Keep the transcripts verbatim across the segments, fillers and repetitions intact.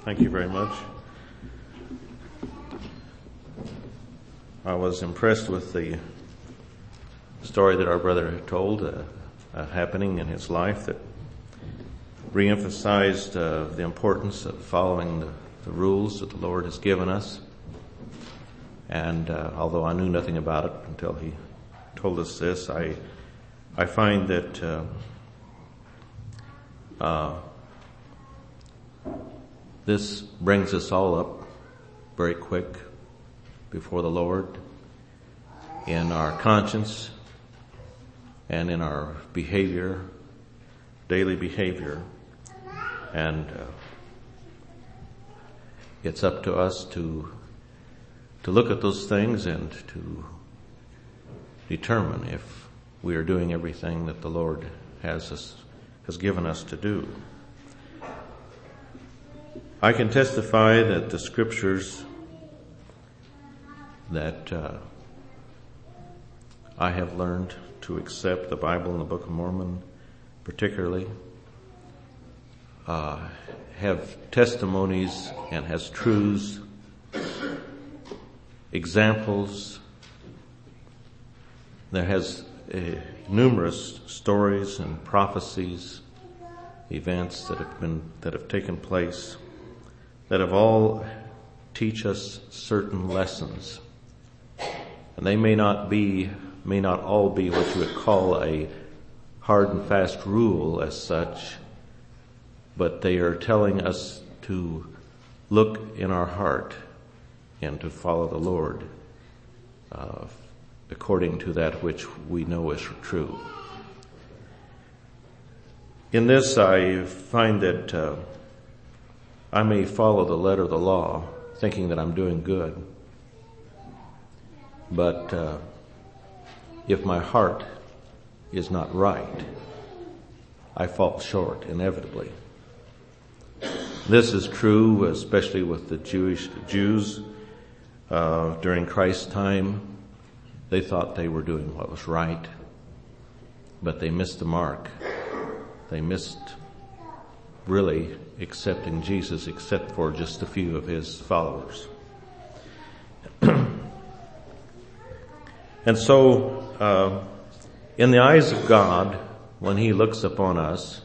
Thank you very much. I was impressed with the story that our brother had told, uh, uh, happening in his life that reemphasized uh, the importance of following the, the rules that the Lord has given us. And uh, although I knew nothing about it until he told us this, I I find that uh, uh, this brings us all up very quick before the Lord in our conscience and in our behavior, daily behavior. And uh, it's up to us to to look at those things and to determine if we are doing everything that the Lord has us, has given us to do. I can testify that the scriptures that uh, I have learned to accept, the Bible and the Book of Mormon particularly, uh, have testimonies and has truths, examples. There has uh, numerous stories and prophecies, events that have been that have taken place that have all teach us certain lessons. And they may not be, may not all be what you would call a hard and fast rule as such, but they are telling us to look in our heart and to follow the Lord uh, according to that which we know is true. In this, I find that uh, I may follow the letter of the law, thinking that I'm doing good. But uh, if my heart is not right, I fall short inevitably. This is true, especially with the Jewish Jews uh, during Christ's time. They thought they were doing what was right, but they missed the mark. They missed really accepting Jesus except for just a few of his followers. And so, uh, in the eyes of God, when he looks upon us,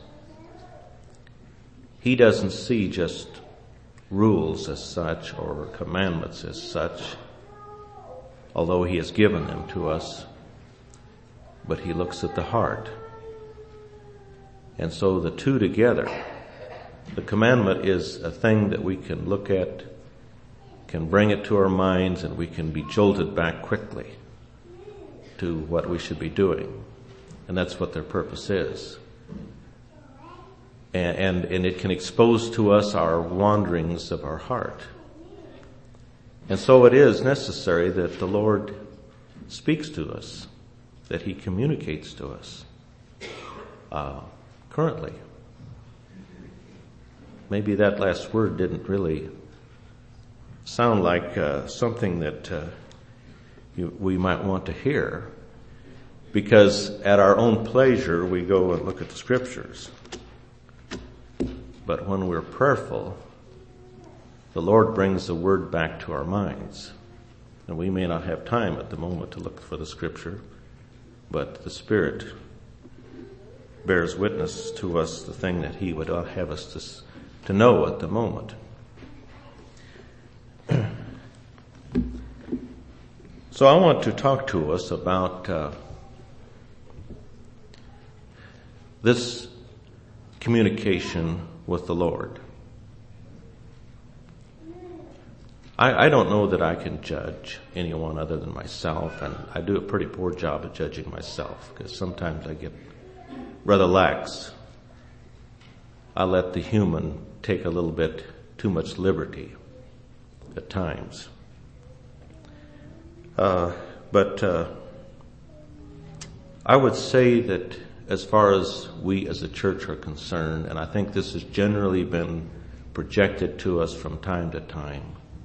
he doesn't see just rules as such or commandments as such, although he has given them to us, but he looks at the heart. And so the two together, the commandment is a thing that we can look at, can bring it to our minds, and we can be jolted back quickly to what we should be doing. And that's what their purpose is. And, and, and it can expose to us our wanderings of our heart. And so it is necessary that the Lord speaks to us, that he communicates to us uh, currently. Maybe that last word didn't really sound like uh, something that uh, you, we might want to hear, because at our own pleasure we go and look at the scriptures. But when we're prayerful, the Lord brings the word back to our minds. And we may not have time at the moment to look for the scripture, but the Spirit bears witness to us the thing that he would have us to to know at the moment. So I want to talk to us about uh, this communication with the Lord. I, I don't know that I can judge anyone other than myself, and I do a pretty poor job at judging myself, because sometimes I get rather lax. I let the human take a little bit too much liberty at times. Uh, but uh, I would say that as far as we as a church are concerned, and I think this has generally been projected to us from time to time,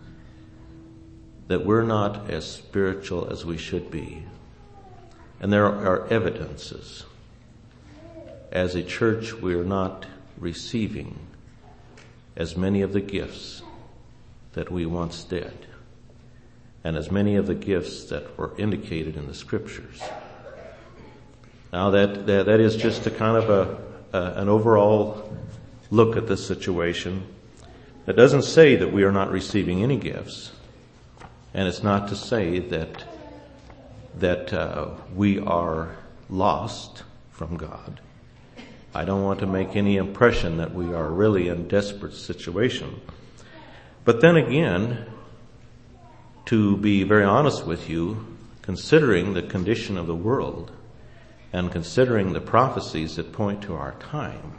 that we're not as spiritual as we should be. And there are evidences. As a church, we're not receiving as many of the gifts that we once did, and as many of the gifts that were indicated in the Scriptures. Now that that, that is just a kind of a, a an overall look at this situation. It doesn't say that we are not receiving any gifts, and it's not to say that that uh, we are lost from God. I don't want to make any impression that we are really in a desperate situation. But then again, to be very honest with you, considering the condition of the world and considering the prophecies that point to our time,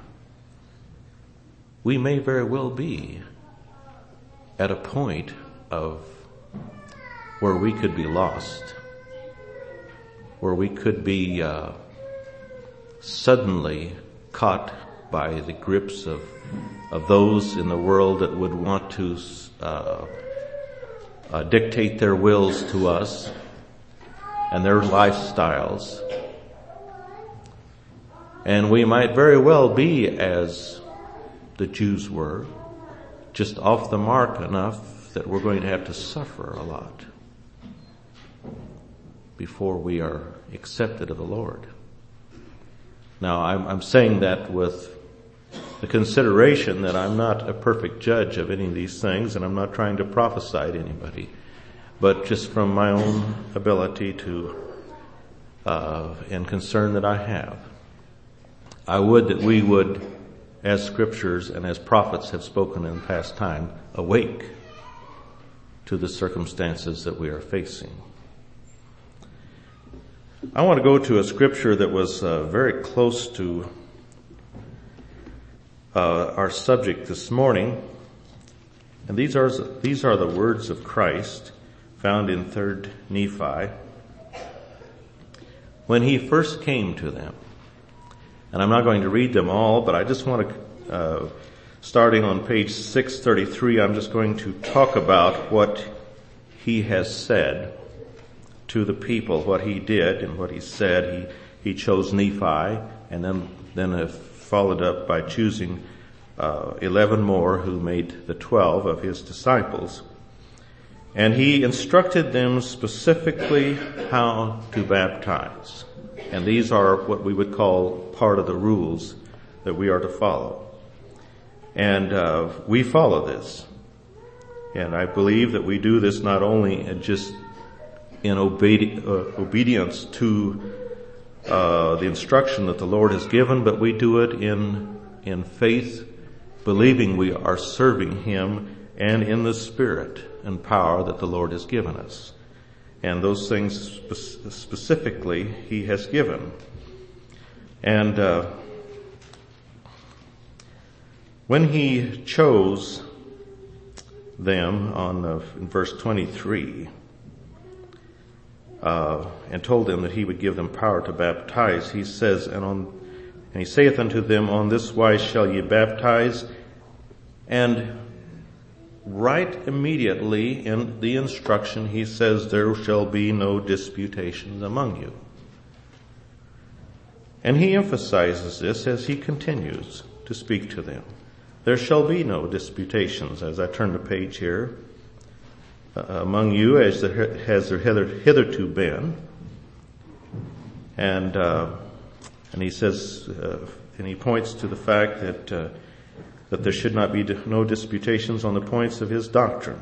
we may very well be at a point of where we could be lost, where we could be uh, suddenly caught by the grips of of those in the world that would want to uh, uh, dictate their wills to us and their lifestyles. And we might very well be as the Jews were, just off the mark enough that we're going to have to suffer a lot before we are accepted of the Lord. Now, I'm, I'm saying that with the consideration that I'm not a perfect judge of any of these things, and I'm not trying to prophesy to anybody, but just from my own ability to, uh, and concern that I have. I would that we would, as scriptures and as prophets have spoken in past time, awake to the circumstances that we are facing. I want to go to a scripture that was uh, very close to uh, our subject this morning. And these are, these are the words of Christ found in Third Nephi. When he first came to them. And I'm not going to read them all, but I just want to, uh, starting on page six thirty-three, I'm just going to talk about what he has said to the people, what he did and what he said. He, he chose Nephi, and then, then uh, followed up by choosing, uh, eleven more who made the twelve of his disciples. And he instructed them specifically how to baptize. And these are what we would call part of the rules that we are to follow. And uh, we follow this. And I believe that we do this not only in just in obedi- uh, obedience to uh, the instruction that the Lord has given, but we do it in in faith, believing we are serving Him, and in the Spirit and power that the Lord has given us. And those things spe- specifically He has given. And uh, when He chose them on uh, in verse twenty-three, uh, and told them that He would give them power to baptize, He says, and on and He saith unto them, on this wise shall ye baptize. And right immediately in the instruction, He says, there shall be no disputations among you. And He emphasizes this as He continues to speak to them. There shall be no disputations, as I turn the page here, uh, among you as there has there hither, hitherto been. And, uh, and He says, uh, and He points to the fact that, uh, that there should not be no disputations on the points of His doctrine.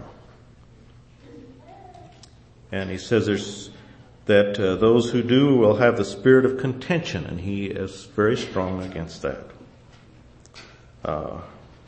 And He says there's, that uh, those who do will have the spirit of contention, and He is very strong against that. Uh,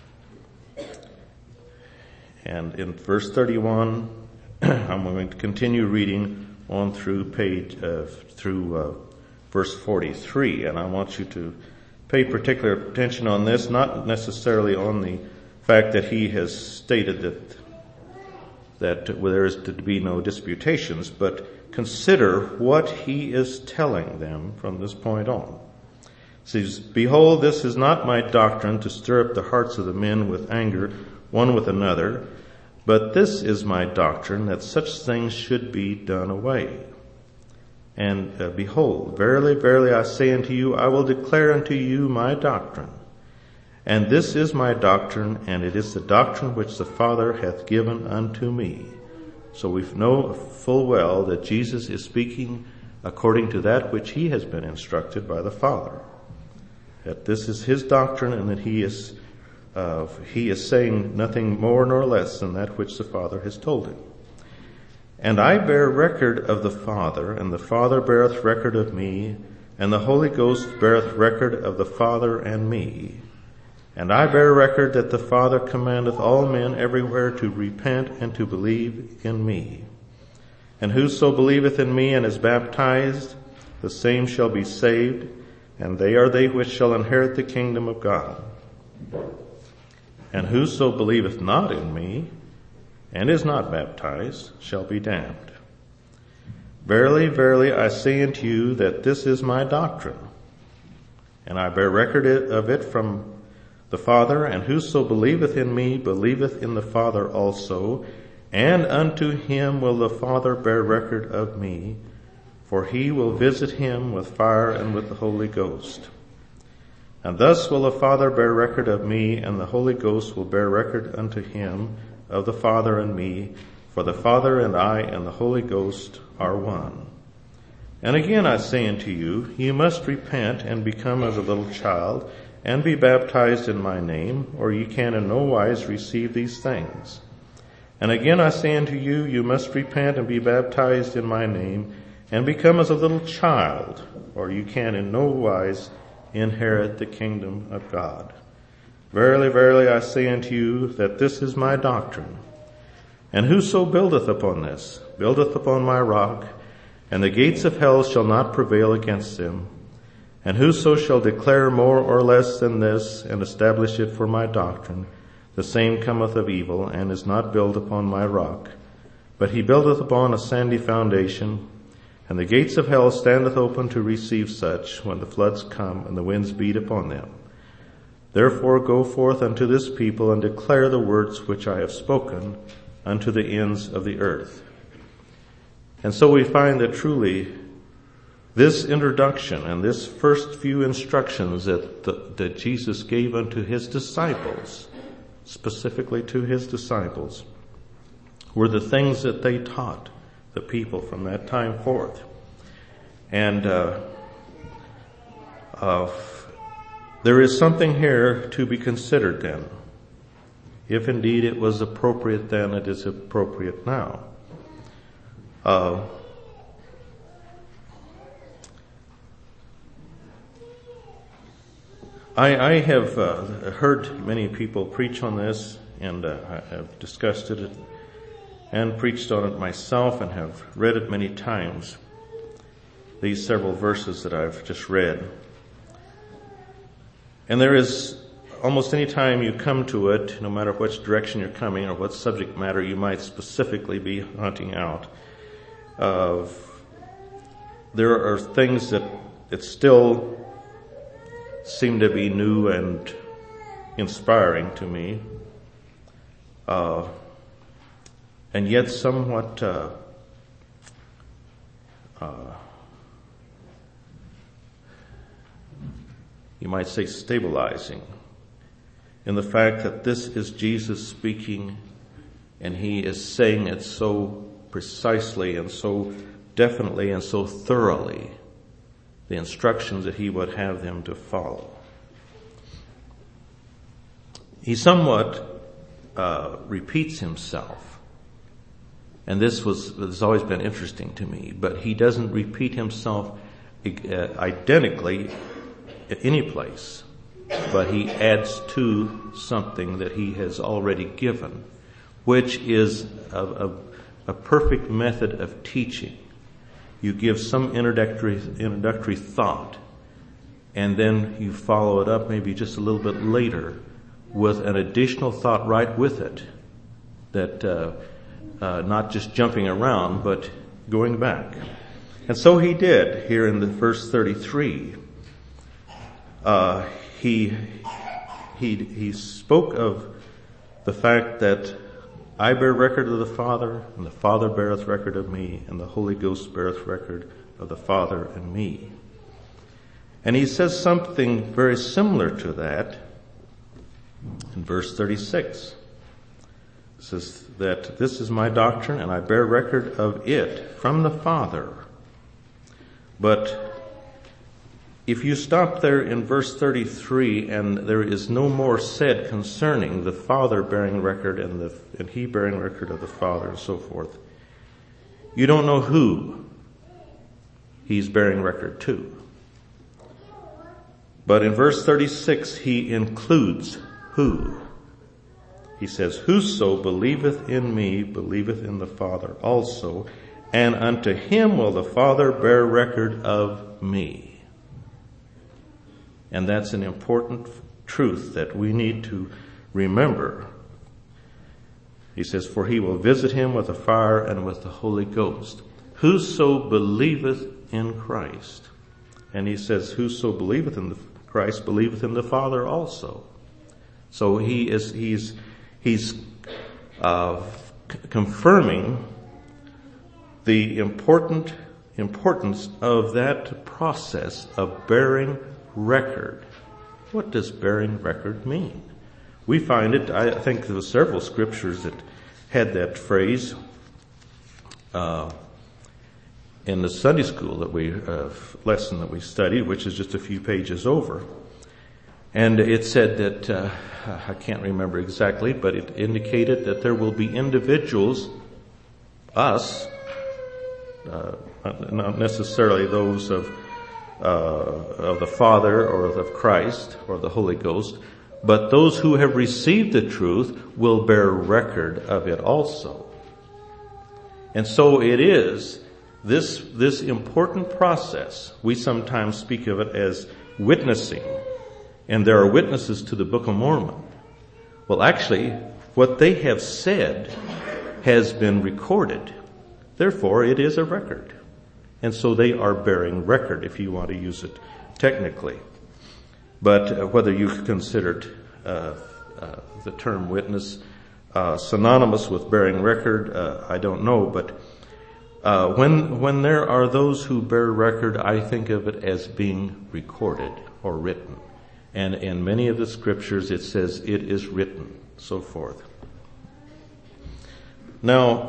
and in verse thirty-one, I'm going to continue reading on through page, uh, through uh, verse forty-three, and I want you to pay particular attention on this, not necessarily on the fact that he has stated that that there is to be no disputations, but consider what he is telling them from this point on. It says, behold, this is not my doctrine to stir up the hearts of the men with anger one with another, but this is my doctrine, that such things should be done away. And uh, behold, verily, verily, I say unto you, I will declare unto you my doctrine. And this is my doctrine, and it is the doctrine which the Father hath given unto me. So we know full well that Jesus is speaking according to that which he has been instructed by the Father. That this is his doctrine, and that he is uh, he is saying nothing more nor less than that which the Father has told him. And I bear record of the Father, and the Father beareth record of me, and the Holy Ghost beareth record of the Father and me. And I bear record that the Father commandeth all men everywhere to repent and to believe in me. And whoso believeth in me and is baptized, the same shall be saved, and they are they which shall inherit the kingdom of God. And whoso believeth not in me, and is not baptized, shall be damned. Verily, verily, I say unto you that this is my doctrine, and I bear record of it from the Father, and whoso believeth in me believeth in the Father also, and unto him will the Father bear record of me, for he will visit him with fire and with the Holy Ghost. And thus will the Father bear record of me, and the Holy Ghost will bear record unto him of the Father and me, for the Father and I and the Holy Ghost are one. And again I say unto you, you must repent and become as a little child, and be baptized in my name, or ye can in no wise receive these things. And again I say unto you, you must repent and be baptized in my name, and become as a little child, or you can in no wise inherit the kingdom of God. Verily, verily, I say unto you that this is my doctrine. And whoso buildeth upon this, buildeth upon my rock, and the gates of hell shall not prevail against them. And whoso shall declare more or less than this, and establish it for my doctrine, the same cometh of evil, and is not built upon my rock. But he buildeth upon a sandy foundation, and the gates of hell standeth open to receive such, when the floods come and the winds beat upon them. Therefore go forth unto this people, and declare the words which I have spoken unto the ends of the earth. And so we find that truly this introduction and this first few instructions that, the, that Jesus gave unto his disciples, specifically to his disciples, were the things that they taught the people from that time forth. And uh, uh, there is something here to be considered then. If indeed it was appropriate then, it is appropriate now. Uh, I, I have uh, heard many people preach on this, and uh, I have discussed it and preached on it myself, and have read it many times, these several verses that I've just read. And there is, almost any time you come to it, no matter which direction you're coming or what subject matter you might specifically be hunting out, uh, there are things that it still seem to be new and inspiring to me, uh, and yet somewhat uh, uh, you might say stabilizing, in the fact that this is Jesus speaking, and he is saying it so precisely and so definitely and so thoroughly, the instructions that he would have them to follow. He somewhat uh, repeats himself, and this was has always been interesting to me, but he doesn't repeat himself uh, identically at any place, but he adds to something that he has already given, which is a, a, a perfect method of teaching. You give some introductory, introductory thought, and then you follow it up maybe just a little bit later with an additional thought right with it, that uh, uh, not just jumping around, but going back. And so he did here in the verse thirty-three. Uh, he, he, he spoke of the fact that I bear record of the Father, and the Father beareth record of me, and the Holy Ghost beareth record of the Father and me. And he says something very similar to that In verse thirty-six, it says that this is my doctrine and I bear record of it from the Father. But if you stop there in verse thirty-three and there is no more said concerning the Father bearing record and the and he bearing record of the Father and so forth, you don't know who he's bearing record to. But in verse thirty-six he includes who. He says, whoso believeth in me believeth in the Father also, and unto him will the Father bear record of me. And that's an important truth that we need to remember. He says, for he will visit him with a fire and with the Holy Ghost. Whoso believeth in Christ. And he says, whoso believeth in the Christ believeth in the Father also. So he is, he's, he's, uh, c- confirming the important importance of that process of bearing record. What does bearing record mean? We find it, I think there were several scriptures that had that phrase, uh, in the Sunday school that we, uh, lesson that we studied, which is just a few pages over. And it said that, uh, I can't remember exactly, but it indicated that there will be individuals, us, uh, not necessarily those of, uh, of the Father or of Christ or the Holy Ghost, but those who have received the truth will bear record of it also. And so it is this, this important process. We sometimes speak of it as witnessing. And there are witnesses to the Book of Mormon. Well, actually, what they have said has been recorded. Therefore, it is a record. And so they are bearing record, if you want to use it technically. But uh, whether you considered uh, uh, the term witness uh, synonymous with bearing record, uh, I don't know. But uh, when when there are those who bear record, I think of it as being recorded or written. And in many of the scriptures it says it is written, so forth. Now,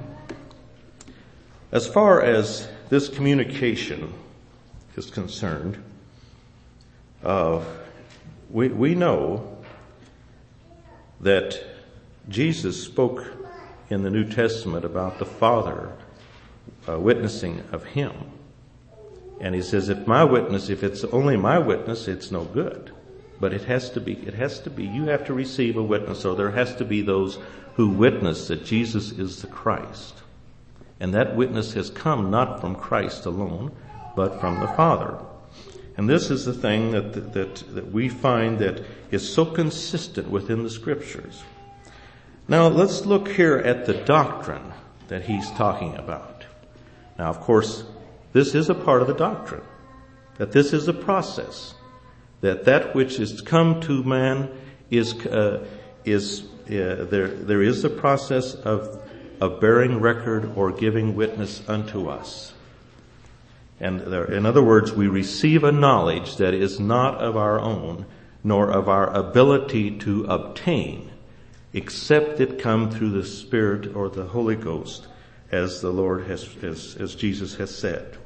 as far as this communication is concerned, uh, we, we know that Jesus spoke in the New Testament about the Father uh, witnessing of him. And he says, if my witness, if it's only my witness, it's no good. But it has to be, it has to be, you have to receive a witness, or there has to be those who witness that Jesus is the Christ. And that witness has come not from Christ alone, but from the Father. And this is the thing that, that, that we find that is so consistent within the scriptures. Now let's look here at the doctrine that he's talking about. Now, of course, this is a part of the doctrine, that this is a process, that that which is come to man is, uh, is, uh, there, there is a process of, of bearing record or giving witness unto us. And there, in other words, we receive a knowledge that is not of our own, nor of our ability to obtain, except it come through the Spirit or the Holy Ghost, as the Lord has, as, as Jesus has said.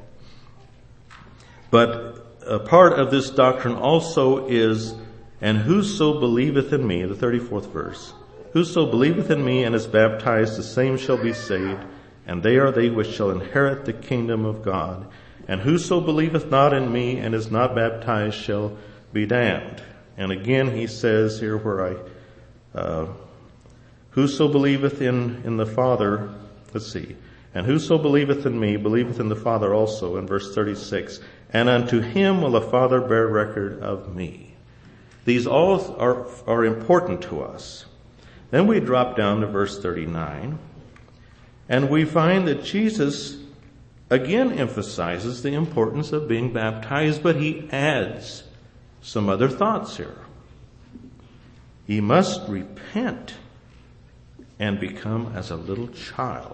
But a part of this doctrine also is, and whoso believeth in me, the thirty-fourth verse, whoso believeth in me and is baptized, the same shall be saved, and they are they which shall inherit the kingdom of God. And whoso believeth not in me and is not baptized shall be damned. And again he says here where I, uh, whoso believeth in, in the Father, let's see, and whoso believeth in me believeth in the Father also, in verse thirty-six, and unto him will the Father bear record of me. These all are, are important to us. Then we drop down to verse thirty-nine, and we find that Jesus again emphasizes the importance of being baptized, but he adds some other thoughts here. Ye must repent and become as a little child.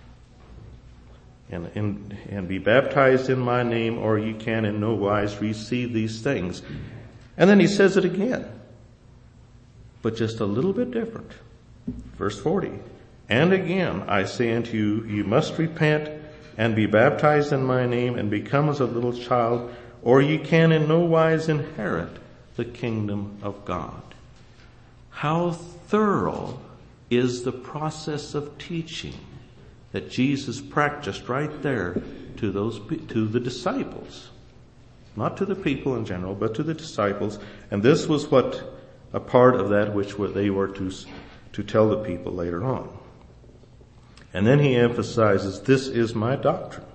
And, and, and be baptized in my name, or you can in no wise receive these things. And then he says it again. but just a little bit different. Verse forty. And again, I say unto you, you must repent and be baptized in my name and become as a little child, or ye can in no wise inherit the kingdom of God. How thorough is the process of teaching that Jesus practiced right there to those, to the disciples. Not to the people in general, but to the disciples. And this was what a part of that which they were to, to tell the people later on. And then he emphasizes, this is my doctrine.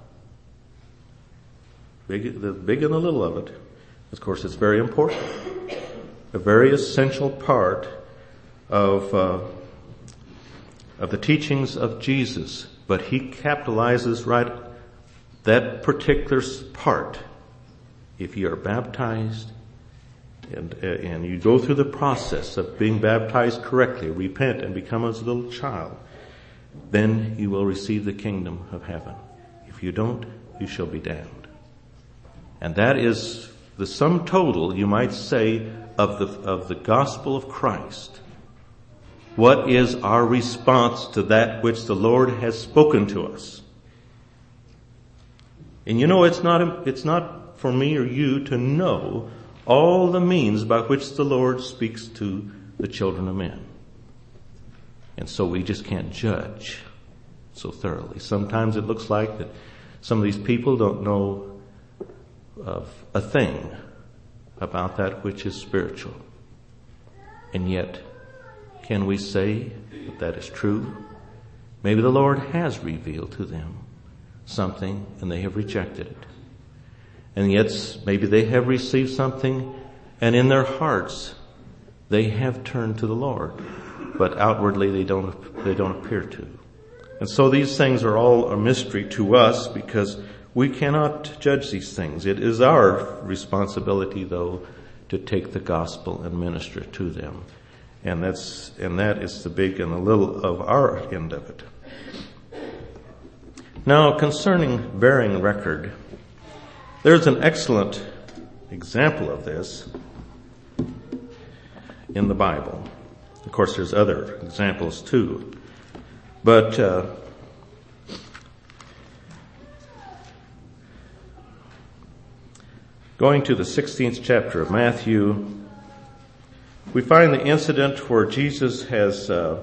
Big, the big and the little of it. Of course, it's very important. A very essential part of, uh, of the teachings of Jesus. But he capitalizes right that particular part. If you are baptized and, and you go through the process of being baptized correctly, repent and become as a little child, then you will receive the kingdom of heaven. If you don't, you shall be damned. And that is the sum total, you might say, of the, of the gospel of Christ. What is our response to that which the Lord has spoken to us? And you know, it's not, it's not for me or you to know all the means by which the Lord speaks to the children of men. And so we just can't judge so thoroughly. Sometimes it looks like that some of these people don't know of a thing about that which is spiritual. And yet, can we say that that is true? Maybe the Lord has revealed to them something and they have rejected it. And yet maybe they have received something and in their hearts they have turned to the Lord. But outwardly they don't, they don't appear to. And so these things are all a mystery to us because we cannot judge these things. It is our responsibility, though, to take the gospel and minister to them. And that's, and that is the big and the little of our end of it. Now, concerning bearing record, there's an excellent example of this in the Bible. Of course, there's other examples too. But, uh, going to the sixteenth chapter of Matthew, we find the incident where Jesus has uh,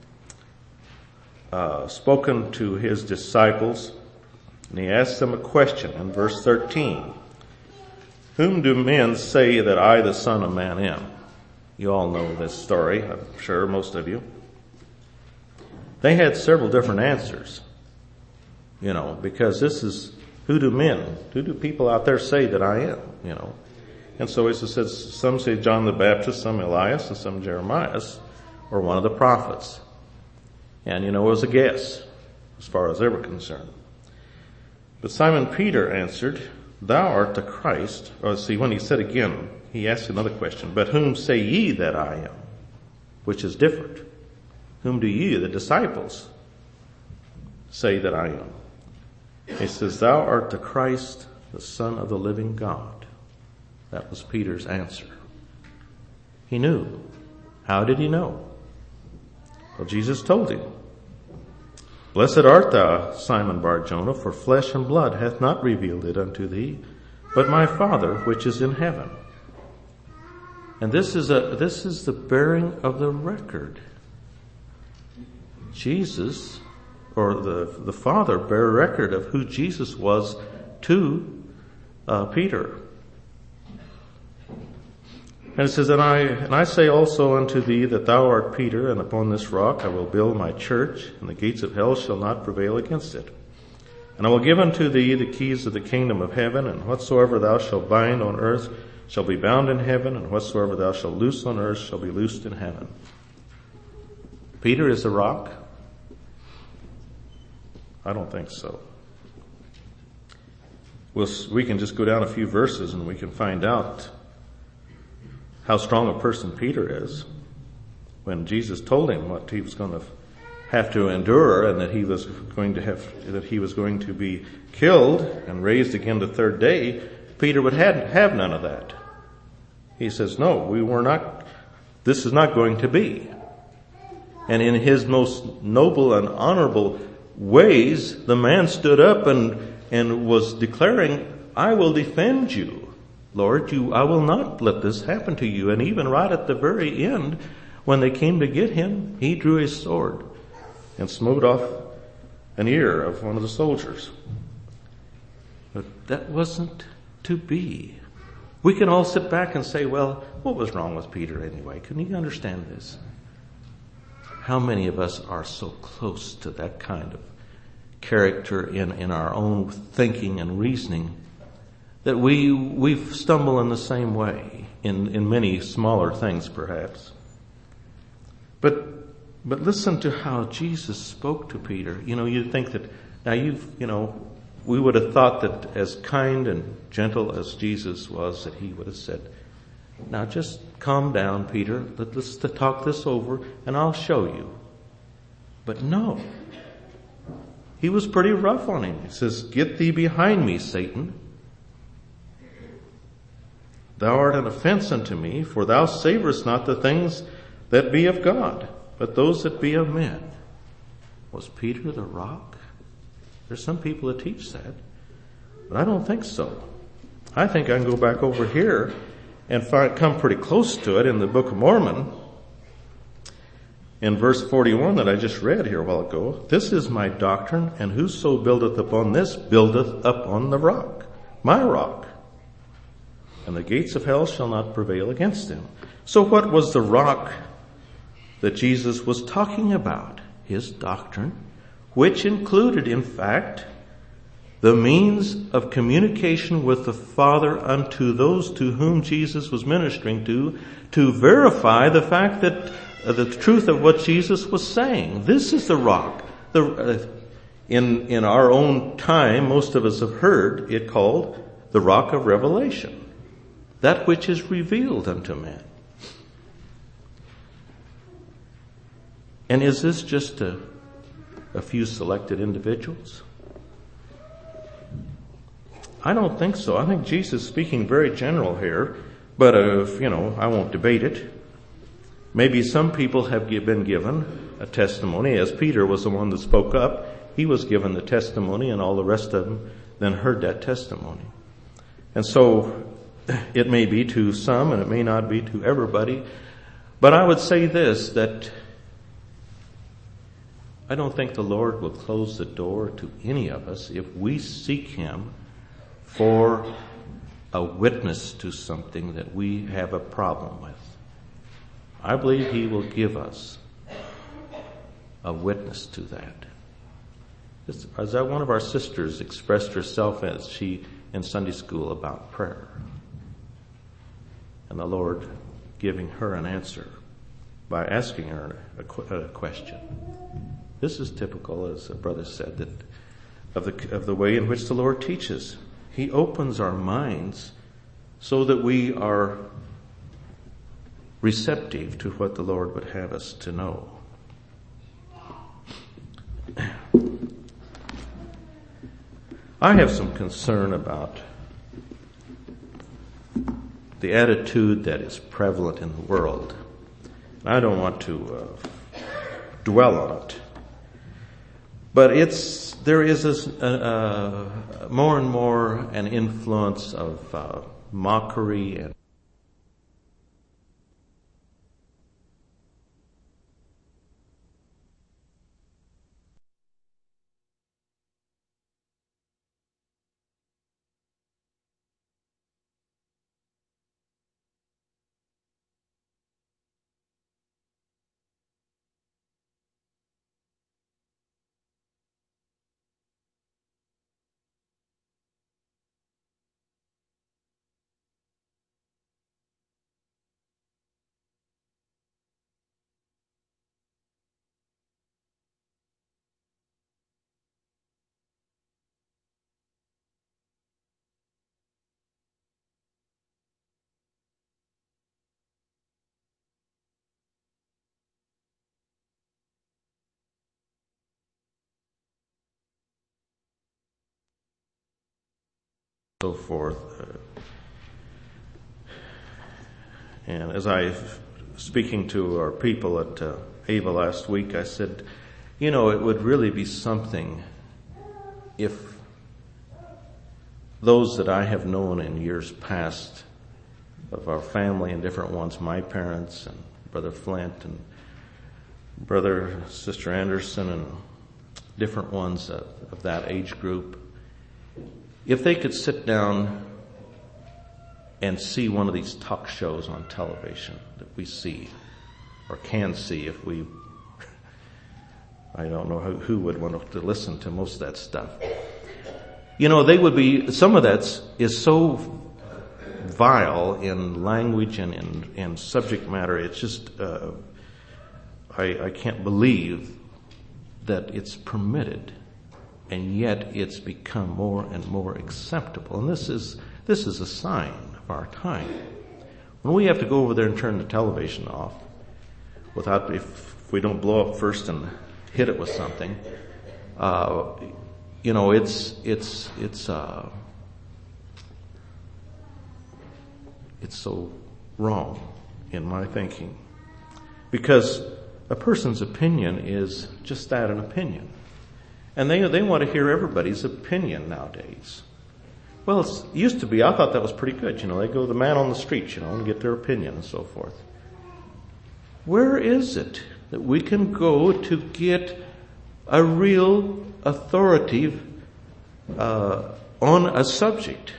uh, spoken to his disciples, and he asks them a question in verse thirteen. Whom do men say that I, the Son of Man, am? You all know this story, I'm sure, most of you. They had several different answers, you know, because this is, who do men, who do people out there say that I am, you know? And so it says, some say John the Baptist, some Elias, and some Jeremiah, or one of the prophets. And, you know, it was a guess, as far as they were concerned. But Simon Peter answered, Thou art the Christ. Or see, when he said again, he asked another question, But whom say ye that I am? Which is different. Whom do ye, the disciples, say that I am? He says, Thou art the Christ, the Son of the living God. That was Peter's answer. He knew. How did he know? Well, Jesus told him, Blessed art thou, Simon Bar-Jonah, for flesh and blood hath not revealed it unto thee, but my Father which is in heaven. And this is a, this is the bearing of the record. Jesus, or the, the Father, bear record of who Jesus was to uh, Peter. And it says, and I, and I say also unto thee that thou art Peter, and upon this rock I will build my church, and the gates of hell shall not prevail against it. And I will give unto thee the keys of the kingdom of heaven, and whatsoever thou shalt bind on earth shall be bound in heaven, and whatsoever thou shalt loose on earth shall be loosed in heaven. Peter is the rock? I don't think so. We'll, we can just go down a few verses and we can find out how strong a person Peter is. When Jesus told him what he was going to have to endure and that he was going to have, that he was going to be killed and raised again the third day, Peter would have, have none of that. He says, no, we were not, this is not going to be. And in his most noble and honorable ways, the man stood up and, and was declaring, I will defend you, Lord. You, I will not let this happen to you. And even right at the very end, when they came to get him, he drew his sword and smote off an ear of one of the soldiers. But that wasn't to be. We can all sit back and say, well, what was wrong with Peter anyway? Couldn't he understand this? How many of us are so close to that kind of character in, in our own thinking and reasoning that we we stumble in the same way in, in many smaller things perhaps. But but listen to how Jesus spoke to Peter. You know, you think that now you've you know we would have thought that as kind and gentle as Jesus was, that he would have said, now just calm down, Peter. Let, let's talk this over and I'll show you. But no. He was pretty rough on him. He says, get thee behind me, Satan. Thou art an offense unto me, for thou savorest not the things that be of God, but those that be of men. Was Peter the rock? There's some people that teach that, but I don't think so. I think I can go back over here and find, come pretty close to it in the Book of Mormon. In verse forty-one that I just read here a while ago, this is my doctrine, and whoso buildeth upon this buildeth upon the rock, my rock. And the gates of hell shall not prevail against him. So what was the rock that Jesus was talking about? His doctrine, which included, in fact, the means of communication with the Father unto those to whom Jesus was ministering to, to verify the fact that uh, the truth of what Jesus was saying. This is the rock. The, uh, in, in our own time, most of us have heard it called the rock of revelation. That which is revealed unto man. And is this just a, a few selected individuals? I don't think so. I think Jesus is speaking very general here, but uh, you know, I won't debate it. Maybe some people have been given a testimony, as Peter was the one that spoke up. He was given the testimony, and all the rest of them then heard that testimony. And so it may be to some, and it may not be to everybody. But I would say this, that I don't think the Lord will close the door to any of us if we seek Him for a witness to something that we have a problem with. I believe He will give us a witness to that. As one of our sisters expressed herself as she in Sunday school about prayer, and the Lord giving her an answer by asking her a, a question. This is typical, as a brother said, that of the of the way in which the Lord teaches. He opens our minds so that we are receptive to what the Lord would have us to know. I have some concern about the attitude that is prevalent in the world. I don't want to uh, dwell on it. But it's, there is a, a, a more and more an influence of uh, mockery and so forth. And as I speaking to our people at uh, Ava last week, I said, you know, it would really be something if those that I have known in years past of our family and different ones, my parents and Brother Flint and Brother Sister Anderson and different ones of, of that age group, if they could sit down and see one of these talk shows on television that we see or can see if we, I don't know who, who would want to listen to most of that stuff. You know, they would be, some of that is so vile in language and in, in subject matter. It's just, uh, I, I can't believe that it's permitted, and yet it's become more and more acceptable. And this is, this is a sign of our time. When we have to go over there and turn the television off, without, if we don't blow up first and hit it with something, uh, you know, it's, it's, it's, uh, it's so wrong in my thinking. Because a person's opinion is just that, an opinion. And they, they want to hear everybody's opinion nowadays. Well, it used to be, I thought that was pretty good. You know, they go to the man on the street, you know, and get their opinion and so forth. Where is it that we can go to get a real authoritative uh, on a subject?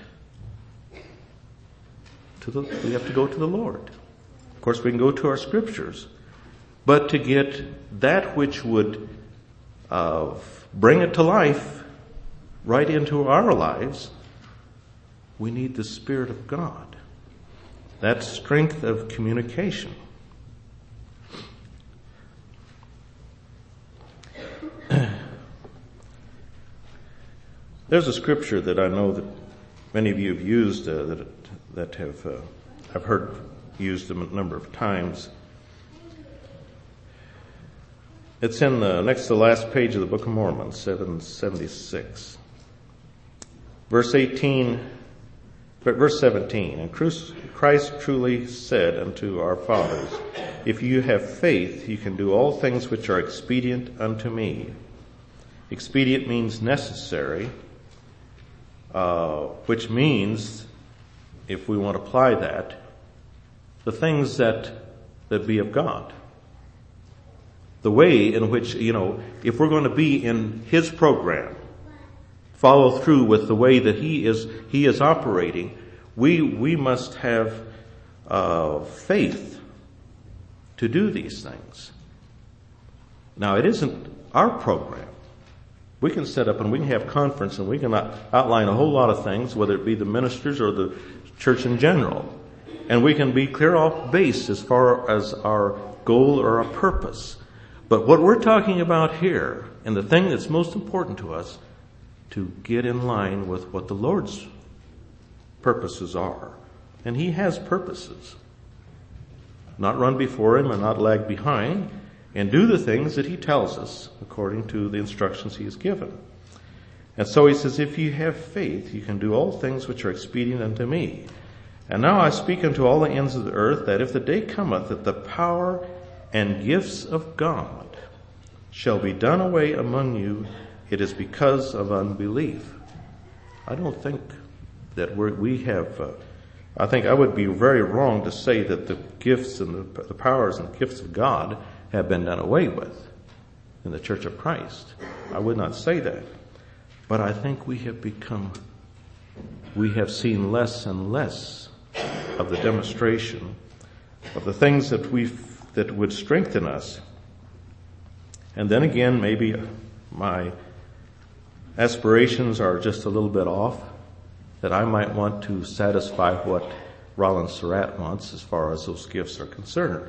To the, we have to go to the Lord. Of course, we can go to our scriptures. But to get that which would uh, bring it to life right into our lives, we need the Spirit of God. That strength of communication. There's a scripture that I know that many of you have used, uh, that that have uh, I've heard used a number of times. It's in the next to the last page of the Book of Mormon, seven seventy-six, verse eighteen, verse seventeen. And Christ truly said unto our fathers, "If you have faith, you can do all things which are expedient unto me." Expedient means necessary, uh, which means, if we want to apply that, the things that that be of God. The way in which, you know, if we're going to be in His program, follow through with the way that He is He is operating, we we must have uh, faith to do these things. Now, it isn't our program. We can set up and we can have conference and we can outline a whole lot of things, whether it be the ministers or the church in general. And we can be clear off base as far as our goal or our purpose. But what we're talking about here, and the thing that's most important to us, to get in line with what the Lord's purposes are. And He has purposes. Not run before Him and not lag behind, and do the things that He tells us according to the instructions He has given. And so He says, if you have faith, you can do all things which are expedient unto me. And now I speak unto all the ends of the earth, that if the day cometh that the power and gifts of God shall be done away among you, it is because of unbelief. I don't think that we're, we have, uh, I think I would be very wrong to say that the gifts and the, the powers and the gifts of God have been done away with in the Church of Christ. I would not say that. But I think we have become, we have seen less and less of the demonstration of the things that we that would strengthen us. And then again, maybe my aspirations are just a little bit off, that I might want to satisfy what Rollins Surratt wants as far as those gifts are concerned.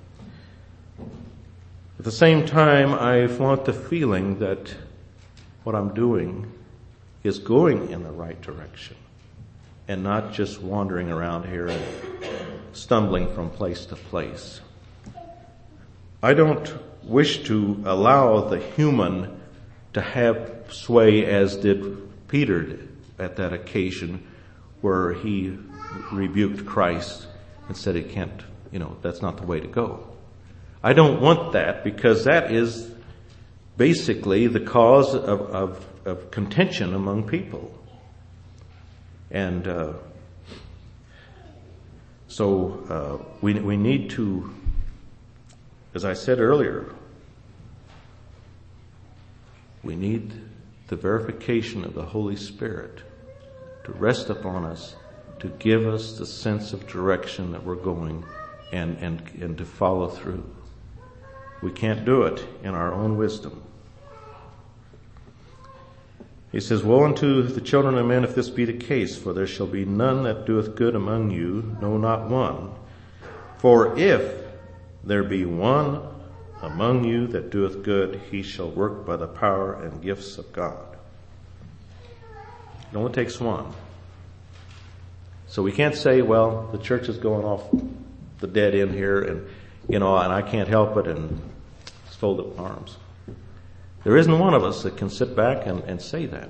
At the same time, I want the feeling that what I'm doing is going in the right direction and not just wandering around here and stumbling from place to place. I don't wish to allow the human to have sway as did Peter did at that occasion where he rebuked Christ and said, it can't, you know, that's not the way to go. I don't want that, because that is basically the cause of, of, of contention among people. And uh, so uh, we we need to, as I said earlier, we need the verification of the Holy Spirit to rest upon us, to give us the sense of direction that we're going, and, and, and to follow through. We can't do it in our own wisdom. He says, "Woe unto the children of men if this be the case, for there shall be none that doeth good among you, no, not one. For if there be one among you that doeth good, he shall work by the power and gifts of God." It only takes one. So we can't say, well, the church is going off the dead end here, and, you know, and I can't help it, and fold up arms. There isn't one of us that can sit back and, and say that.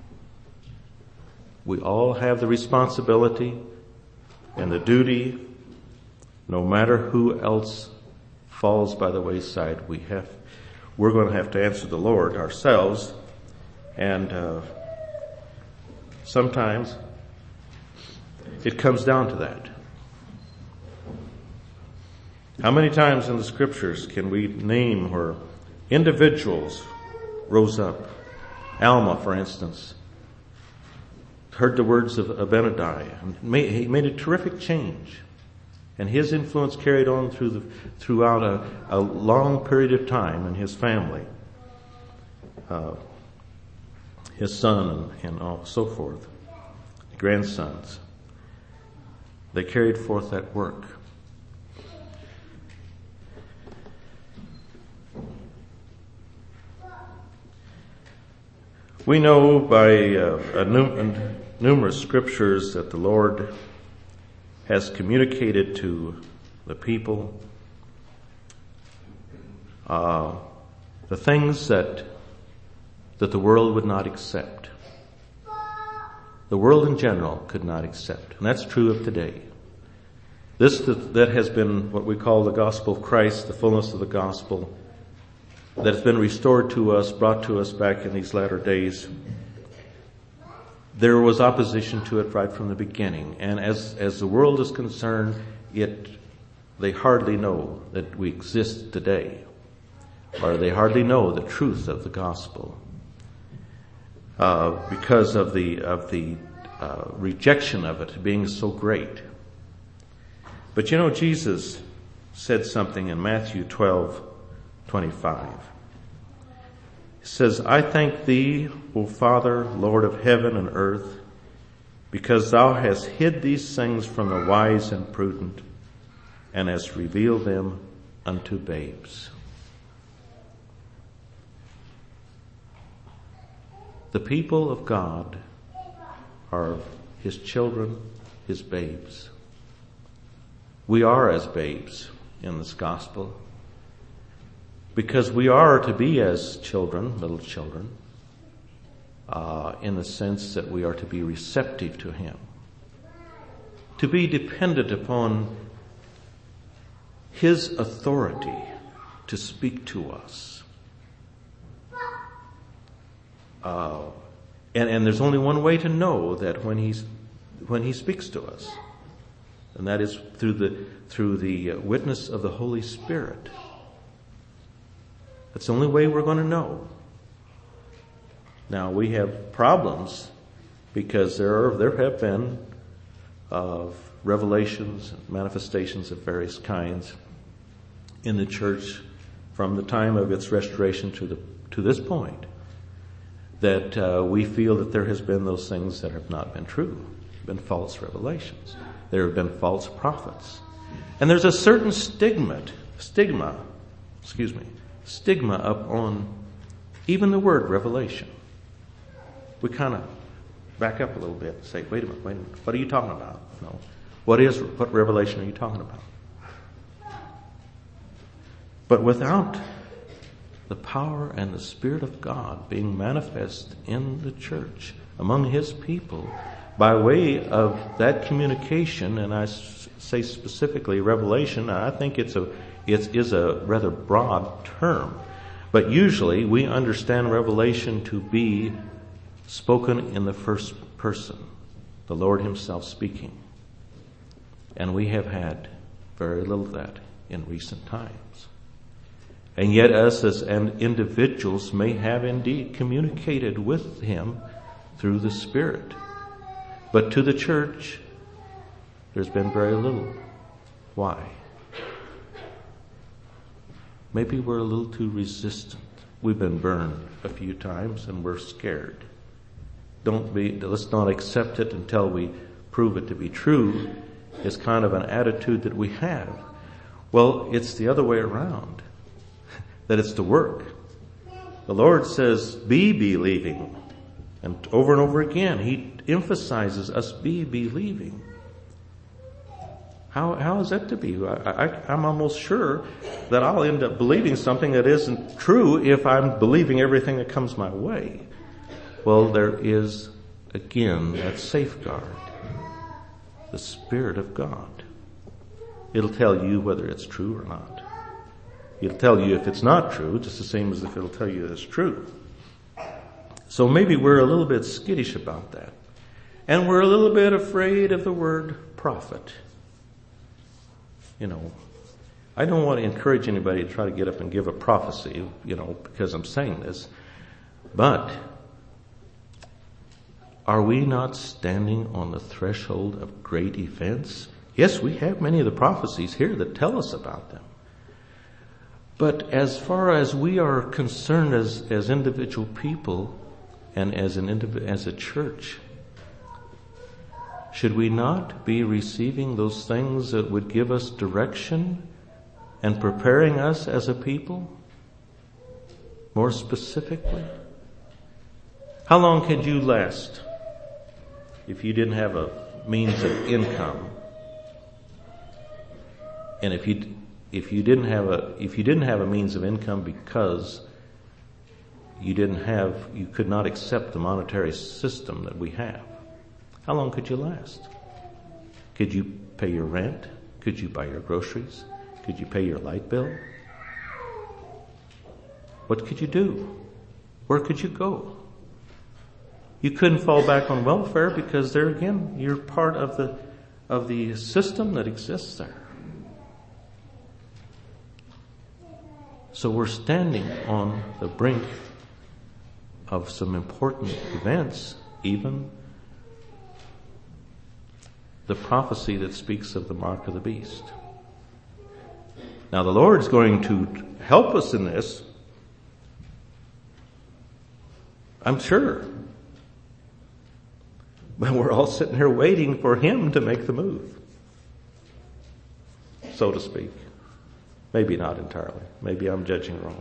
We all have the responsibility and the duty, no matter who else falls by the wayside. We have, we're going to have to answer the Lord ourselves, and uh, sometimes it comes down to that. How many times in the scriptures can we name where individuals rose up? Alma, for instance, heard the words of Abinadi. He made a terrific change. And his influence carried on through the, throughout a, a long period of time in his family. Uh, his son and, and all, so forth. Grandsons. They carried forth that work. We know by uh, a num- numerous scriptures that the Lord has communicated to the people uh, the things that that the world would not accept. The world in general could not accept, and that's true of today. This that, that has been what we call the gospel of Christ, the fullness of the gospel, that has been restored to us, brought to us back in these latter days. There was opposition to it right from the beginning. And as, as the world is concerned, it, they hardly know that we exist today. Or they hardly know the truth of the gospel. Uh, because of the, of the, uh, rejection of it being so great. But you know, Jesus said something in Matthew twelve twenty-five. He says, "I thank thee, O Father, Lord of heaven and earth, because thou hast hid these things from the wise and prudent, and hast revealed them unto babes." The people of God are his children, his babes. We are as babes in this gospel, because we are to be as children, little children, uh, in the sense that we are to be receptive to him, to be dependent upon his authority to speak to us. Uh, and, and there's only one way to know that when he's, when he speaks to us, and that is through the, through the witness of the Holy Spirit. That's the only way we're going to know. Now, we have problems because there are, there have been uh, revelations, manifestations of various kinds in the church from the time of its restoration to the to this point, that uh, we feel that there has been those things that have not been true, been false revelations. There have been false prophets. And there's a certain stigma, stigma, excuse me, stigma up on even the word revelation. We kind of back up a little bit and say, wait a minute, wait a minute, what are you talking about? No. What is, what revelation are you talking about? But without the power and the Spirit of God being manifest in the church, among his people, by way of that communication, and I s- say specifically revelation, I think it's a, it is a rather broad term. But usually we understand revelation to be spoken in the first person, the Lord himself speaking. And we have had very little of that in recent times. And yet us as individuals may have indeed communicated with him through the Spirit. But to the church, there's been very little. Why? Maybe we're a little too resistant. We've been burned a few times and we're scared. Don't be, let's not accept it until we prove it to be true. It's kind of an attitude that we have. Well, it's the other way around. That it's to work. The Lord says, be believing. And over and over again, he emphasizes us be believing. How, how is that to be? I, I, I'm almost sure that I'll end up believing something that isn't true if I'm believing everything that comes my way. Well, there is, again, that safeguard. The Spirit of God. It'll tell you whether it's true or not. It'll tell you if it's not true, just the same as if it'll tell you it's true. So maybe we're a little bit skittish about that. And we're a little bit afraid of the word prophet. You know, I don't want to encourage anybody to try to get up and give a prophecy, you know, because I'm saying this. But are we not standing on the threshold of great events? Yes, we have many of the prophecies here that tell us about them. But as far as we are concerned as, as individual people and as an indiv- as a church, should we not be receiving those things that would give us direction and preparing us as a people? More specifically, how long could you last if you didn't have a means of income? And if you if you didn't have a if you didn't have a means of income because you didn't have you could not accept the monetary system that we have, how long could you last? Could you pay your rent? Could you buy your groceries? Could you pay your light bill? What could you do? Where could you go? You couldn't fall back on welfare because there again, you're part of the of the system that exists there. So we're standing on the brink of some important events, even the prophecy that speaks of the mark of the beast. Now the Lord's going to help us in this, I'm sure. But we're all sitting here waiting for him to make the move, so to speak. Maybe not entirely. Maybe I'm judging wrong.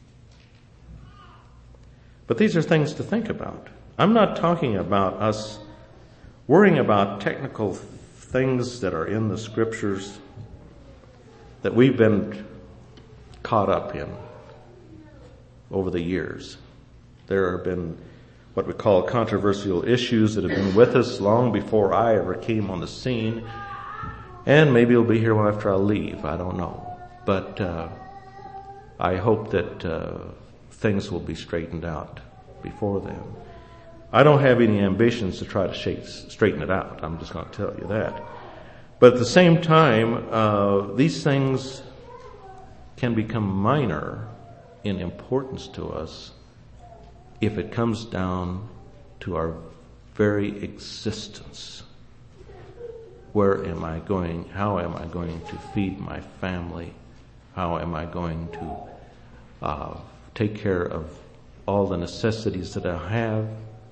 But these are things to think about. I'm not talking about us worrying about technical things that are in the scriptures that we've been caught up in over the years. There have been what we call controversial issues that have been with us long before I ever came on the scene. And maybe it'll be here after I leave. I don't know. But uh, I hope that uh, things will be straightened out before then. I don't have any ambitions to try to shake, straighten it out. I'm just going to tell you that. But at the same time, uh, these things can become minor in importance to us if it comes down to our very existence. Where am I going? How am I going to feed my family? How am I going to uh, take care of all the necessities that I have?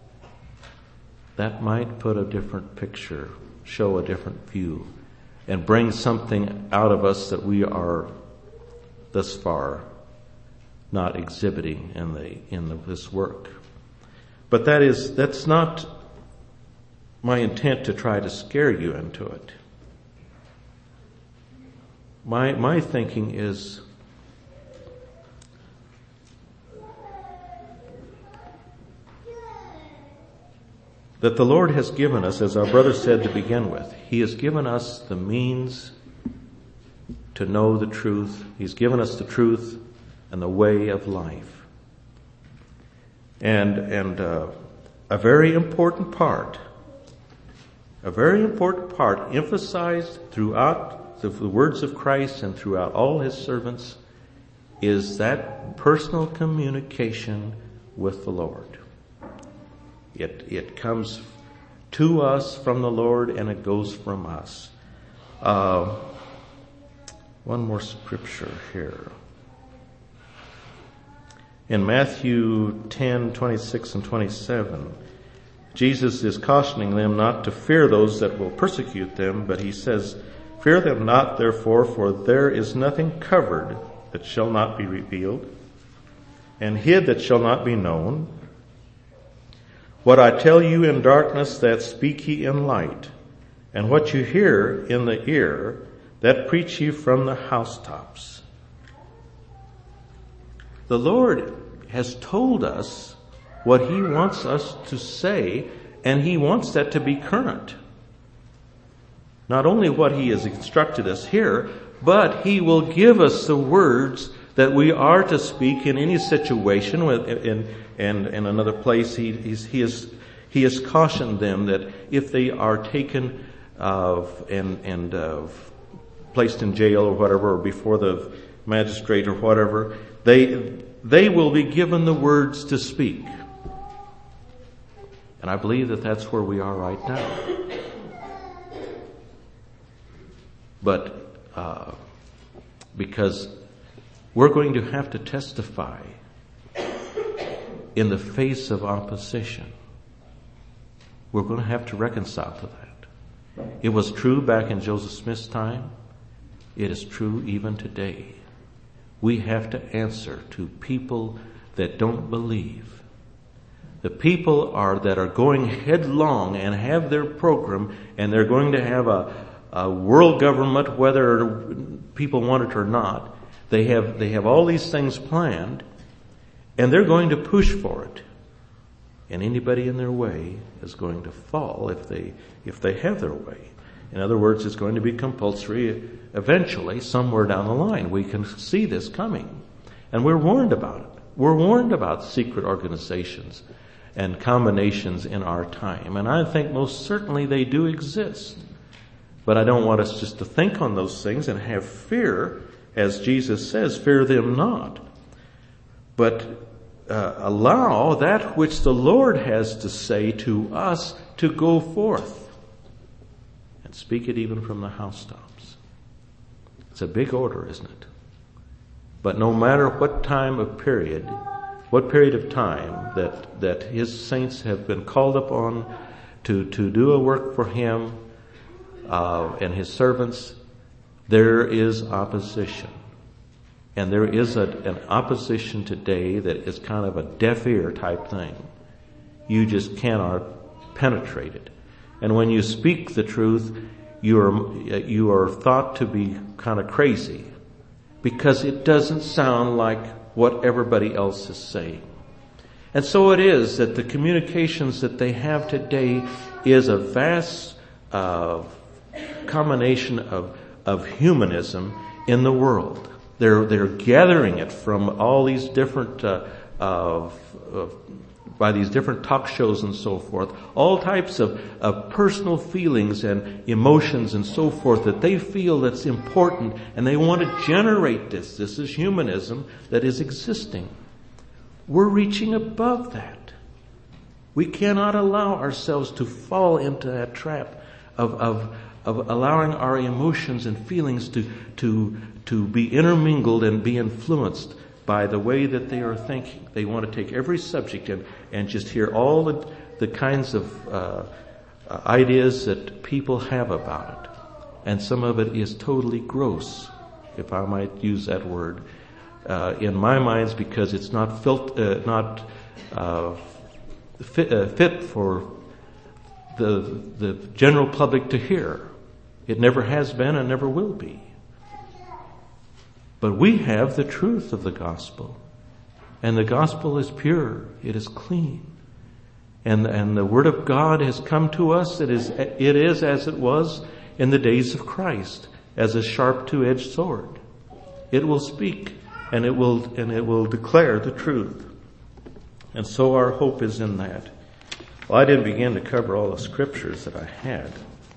That might put a different picture, show a different view, and bring something out of us that we are thus far not exhibiting in the in the, this work. But that is that's not my intent to try to scare you into it. My my thinking is that the Lord has given us, as our brother said to begin with, He has given us the means to know the truth. He's given us the truth and the way of life. And, and, uh, a very important part, a very important part emphasized throughout the, the words of Christ and throughout all His servants is that personal communication with the Lord. It, it comes to us from the Lord and it goes from us. Uh, one more scripture here. In Matthew ten, twenty-six and twenty-seven, Jesus is cautioning them not to fear those that will persecute them, but He says, "Fear them not, therefore, for there is nothing covered that shall not be revealed, and hid that shall not be known. What I tell you in darkness, that speak ye in light, and what you hear in the ear, that preach ye from the housetops." The Lord has told us what He wants us to say, and He wants that to be current. Not only what He has instructed us here, but He will give us the words that we are to speak in any situation. In, in, in another place, he, he's, he, has, he has cautioned them that if they are taken uh, and, and uh, placed in jail or whatever, or before the magistrate or whatever, they they will be given the words to speak. And I believe that that's where we are right now. But uh, because we're going to have to testify in the face of opposition. We're going to have to reconcile to that. It was true back in Joseph Smith's time. It is true even today. We have to answer to people that don't believe. The people are that are going headlong and have their program, and they're going to have a, a world government, whether people want it or not. They have they have all these things planned, and they're going to push for it. And anybody in their way is going to fall if they if they have their way. In other words, it's going to be compulsory eventually, somewhere down the line. We can see this coming. And we're warned about it. We're warned about secret organizations and combinations in our time. And I think most certainly they do exist. But I don't want us just to think on those things and have fear, as Jesus says, fear them not. But uh, allow that which the Lord has to say to us to go forth. And speak it even from the housetops. It's a big order, isn't it? But no matter what time of period, what period of time that, that His saints have been called upon to, to do a work for Him, uh, and His servants, there is opposition. And there is a, an opposition today that is kind of a deaf ear type thing. You just cannot penetrate it. And when you speak the truth, you are, you are thought to be kind of crazy because it doesn't sound like what everybody else is saying. And so it is that the communications that they have today is a vast uh, combination of, of humanism in the world. They're, they're gathering it from all these different, uh, uh, uh by these different talk shows and so forth, all types of, of personal feelings and emotions and so forth that they feel that's important, and they want to generate this. This is humanism that is existing. We're reaching above that. We cannot allow ourselves to fall into that trap of, of, of allowing our emotions and feelings to, to, to be intermingled and be influenced by the way that they are thinking. They want to take every subject and, and just hear all the, the kinds of uh, uh, ideas that people have about it. And some of it is totally gross, if I might use that word, uh, in my minds, because it's not felt, uh, not uh, fit, uh, fit for the the general public to hear. It never has been and never will be. But we have the truth of the gospel. And the gospel is pure. It is clean. And, and the Word of God has come to us. It is, it is as it was in the days of Christ, as a sharp two-edged sword. It will speak and it will, and it will declare the truth. And so our hope is in that. Well, I didn't begin to cover all the scriptures that I had.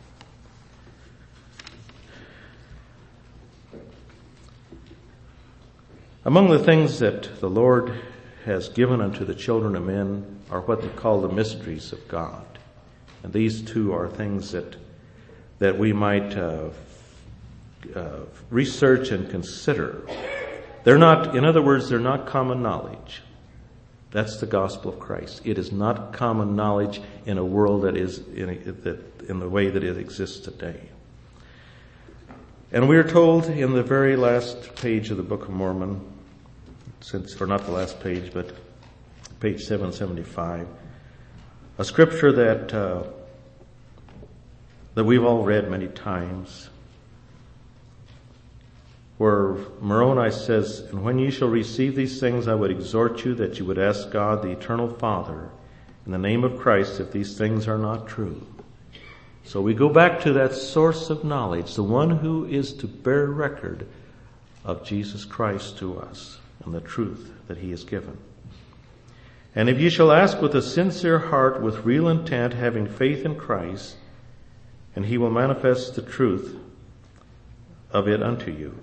Among the things that the Lord has given unto the children of men are what they call the mysteries of God. And these two are things that that we might uh, uh, research and consider. They're not, in other words, they're not common knowledge. That's the gospel of Christ. It is not common knowledge in a world that is in, a, that, in the way that it exists today. And we are told in the very last page of the Book of Mormon, since, or not the last page, but page seven seventy-five, a scripture that uh, that we've all read many times, where Moroni says, "And when ye shall receive these things, I would exhort you that you would ask God, the eternal Father, in the name of Christ, if these things are not true." So we go back to that source of knowledge, the one who is to bear record of Jesus Christ to us and the truth that he has given. "And if ye shall ask with a sincere heart, with real intent, having faith in Christ, and he will manifest the truth of it unto you."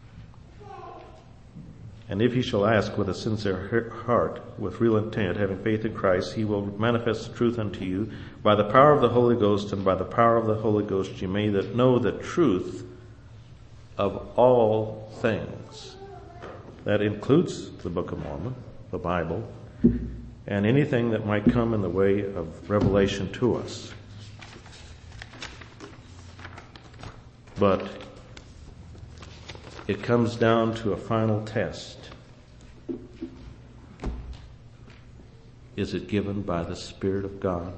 And if ye shall ask with a sincere heart, with real intent, having faith in Christ, he will manifest the truth unto you by the power of the Holy Ghost, and by the power of the Holy Ghost ye may that know the truth of all things. That includes the Book of Mormon, the Bible, and anything that might come in the way of revelation to us. But it comes down to a final test. Is it given by the Spirit of God?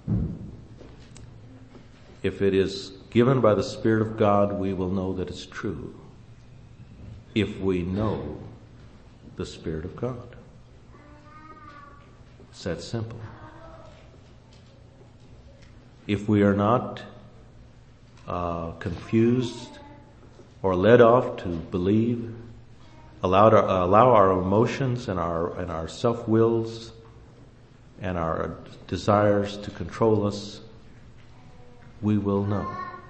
If it is given by the Spirit of God, we will know that it's true. If we know the Spirit of God. It's that simple. If we are not uh, confused or led off to believe, allow our, uh, allow our emotions and our and our self-wills and our desires to control us, we will know.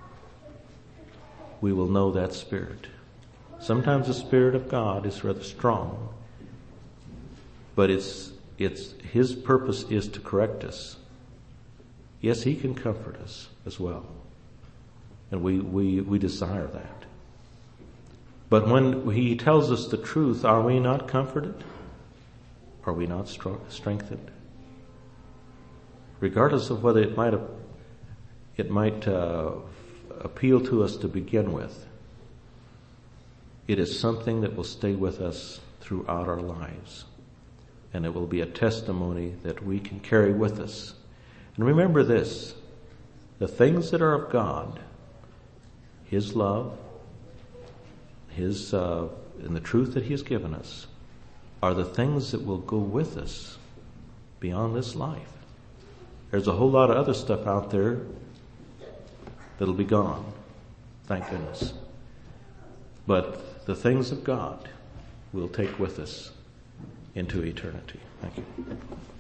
We will know that Spirit. Sometimes the Spirit of God is rather strong, but it's it's his purpose is to correct us. Yes, he can comfort us as well, and we we we desire that. But when he tells us the truth, are we not comforted? Are we not strengthened? Regardless of whether it might have, it might uh, appeal to us to begin with, it is something that will stay with us throughout our lives, and it will be a testimony that we can carry with us. And remember this: the things that are of God, his love, his uh, and the truth that he has given us, are the things that will go with us beyond this life. There's a whole lot of other stuff out there that'll be gone, thank goodness. But the things of God we'll take with us into eternity. Thank you.